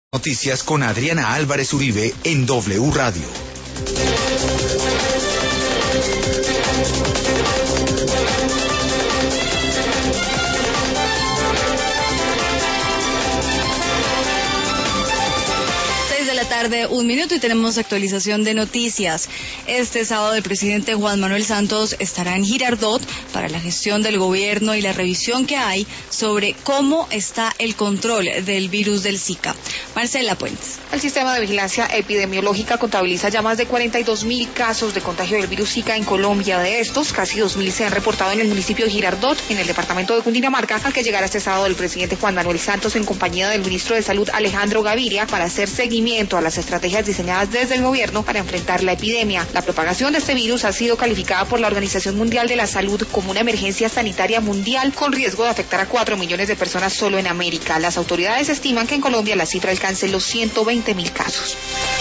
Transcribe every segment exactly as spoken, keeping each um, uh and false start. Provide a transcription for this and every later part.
Noticias con Adriana Álvarez Uribe en W Radio. Tarde, un minuto y tenemos actualización de noticias. Este sábado el presidente Juan Manuel Santos estará en Girardot para la gestión del gobierno y la revisión que hay sobre cómo está el control del virus del Zika. Marcela Puentes. El sistema de vigilancia epidemiológica contabiliza ya más de cuarenta y dos mil casos de contagio del virus Zika en Colombia. De estos, casi dos mil se han reportado en el municipio de Girardot, en el departamento de Cundinamarca, al que llegará este sábado el presidente Juan Manuel Santos en compañía del ministro de Salud Alejandro Gaviria para hacer seguimiento a las estrategias diseñadas desde el gobierno para enfrentar la epidemia. La propagación de este virus ha sido calificada por la Organización Mundial de la Salud como una emergencia sanitaria mundial con riesgo de afectar a cuatro millones de personas solo en América. Las autoridades estiman que en Colombia la cifra alcance los ciento veinte mil casos.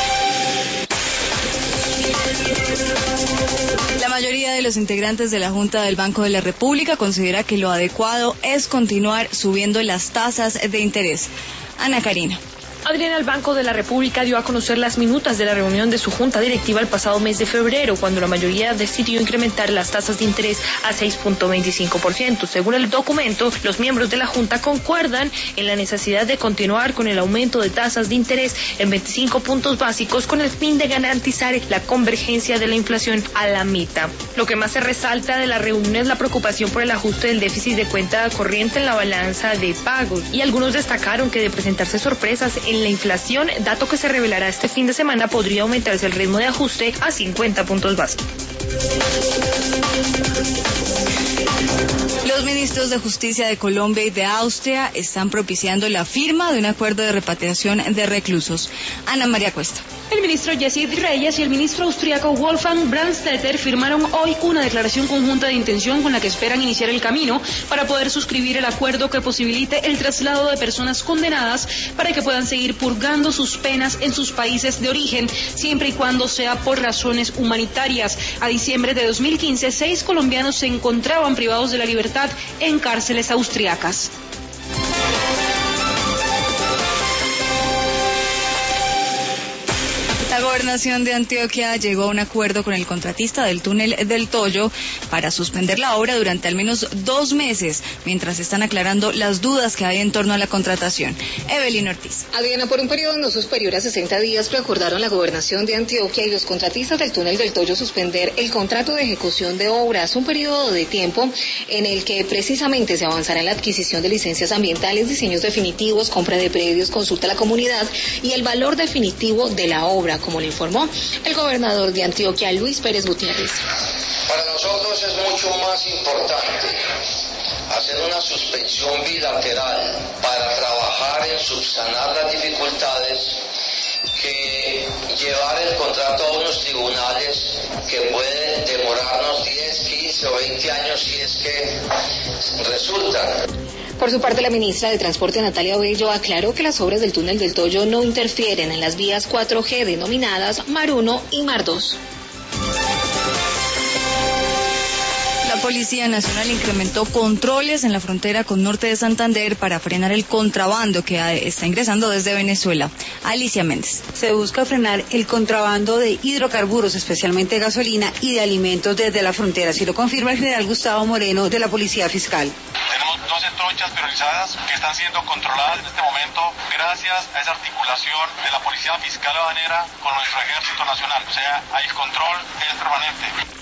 La mayoría de los integrantes de la Junta del Banco de la República considera que lo adecuado es continuar subiendo las tasas de interés. Ana Karina. Adriana, el Banco de la República dio a conocer las minutas de la reunión de su junta directiva el pasado mes de febrero, cuando la mayoría decidió incrementar las tasas de interés a seis punto veinticinco por ciento. Según el documento, los miembros de la junta concuerdan en la necesidad de continuar con el aumento de tasas de interés en veinticinco puntos básicos con el fin de garantizar la convergencia de la inflación a la mitad. Lo que más se resalta de la reunión es la preocupación por el ajuste del déficit de cuenta corriente en la balanza de pagos, y algunos destacaron que de presentarse sorpresas en la inflación, dato que se revelará este fin de semana, podría aumentarse el ritmo de ajuste a cincuenta puntos básicos. Los ministros de Justicia de Colombia y de Austria están propiciando la firma de un acuerdo de repatriación de reclusos. Ana María Cuesta. El ministro Yacid Reyes y el ministro austriaco Wolfgang Brandstetter firmaron hoy una declaración conjunta de intención con la que esperan iniciar el camino para poder suscribir el acuerdo que posibilite el traslado de personas condenadas para que puedan seguir purgando sus penas en sus países de origen, siempre y cuando sea por razones humanitarias. A diciembre de dos mil quince, seis colombianos se encontraban privados de la libertad en cárceles austriacas. La Gobernación de Antioquia llegó a un acuerdo con el contratista del túnel del Toyo para suspender la obra durante al menos dos meses, mientras están aclarando las dudas que hay en torno a la contratación. Evelyn Ortiz. Adriana, por un periodo no superior a sesenta días preacordaron la Gobernación de Antioquia y los contratistas del túnel del Toyo suspender el contrato de ejecución de obras, un periodo de tiempo en el que precisamente se avanzará en la adquisición de licencias ambientales, diseños definitivos, compra de predios, consulta a la comunidad y el valor definitivo de la obra, como le informó el gobernador de Antioquia, Luis Pérez Gutiérrez. Para nosotros es mucho más importante hacer una suspensión bilateral para trabajar en subsanar las dificultades que llevar el contrato a unos tribunales que pueden demorarnos diez, quince o veinte años si es que resultan. Por su parte, la ministra de Transporte, Natalia Bello, aclaró que las obras del túnel del Toyo no interfieren en las vías cuatro G denominadas Mar uno y Mar dos. La Policía Nacional incrementó controles en la frontera con Norte de Santander para frenar el contrabando que está ingresando desde Venezuela. Alicia Méndez. Se busca frenar el contrabando de hidrocarburos, especialmente gasolina, y de alimentos desde la frontera, así lo confirma el general Gustavo Moreno de la Policía Fiscal. Tenemos doce trochas priorizadas que están siendo controladas en este momento gracias a esa articulación de la Policía Fiscal Habanera con nuestro Ejército Nacional. O sea, el control es permanente.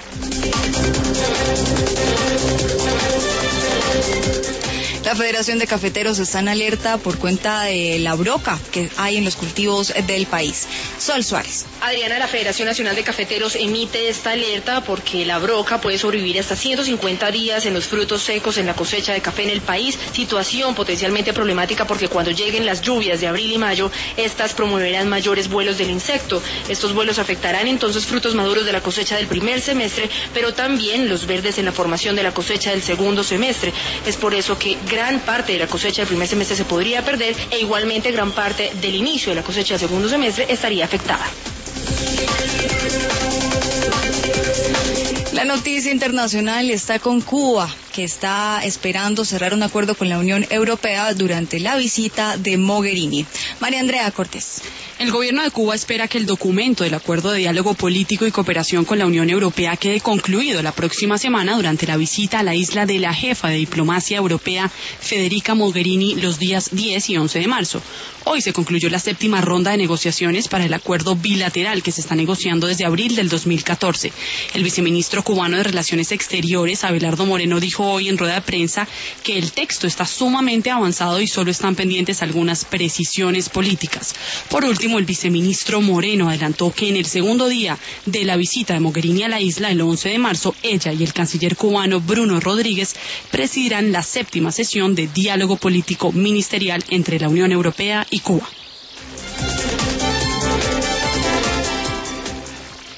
La Federación de Cafeteros está en alerta por cuenta de la broca que hay en los cultivos del país. Sol Suárez. Adriana, la Federación Nacional de Cafeteros emite esta alerta porque la broca puede sobrevivir hasta ciento cincuenta días en los frutos secos en la cosecha de café en el país, situación potencialmente problemática porque cuando lleguen las lluvias de abril y mayo, estas promoverán mayores vuelos del insecto. Estos vuelos afectarán entonces frutos maduros de la cosecha del primer semestre, pero también los verdes en la formación de la cosecha del segundo semestre. Es por eso que gran parte de la cosecha del primer semestre se podría perder e igualmente gran parte del inicio de la cosecha del segundo semestre estaría afectada. La noticia internacional está con Cuba. que está esperando cerrar un acuerdo con la Unión Europea durante la visita de Mogherini. María Andrea Cortés. El gobierno de Cuba espera que el documento del Acuerdo de Diálogo Político y Cooperación con la Unión Europea quede concluido la próxima semana durante la visita a la isla de la jefa de diplomacia europea, Federica Mogherini, los días diez y once de marzo. Hoy se concluyó la séptima ronda de negociaciones para el acuerdo bilateral que se está negociando desde abril del dos mil catorce. El viceministro cubano de Relaciones Exteriores, Abelardo Moreno, dijo hoy en rueda de prensa que el texto está sumamente avanzado y solo están pendientes algunas precisiones políticas. Por último, el viceministro Moreno adelantó que en el segundo día de la visita de Mogherini a la isla, el once de marzo, ella y el canciller cubano Bruno Rodríguez presidirán la séptima sesión de diálogo político ministerial entre la Unión Europea y Cuba.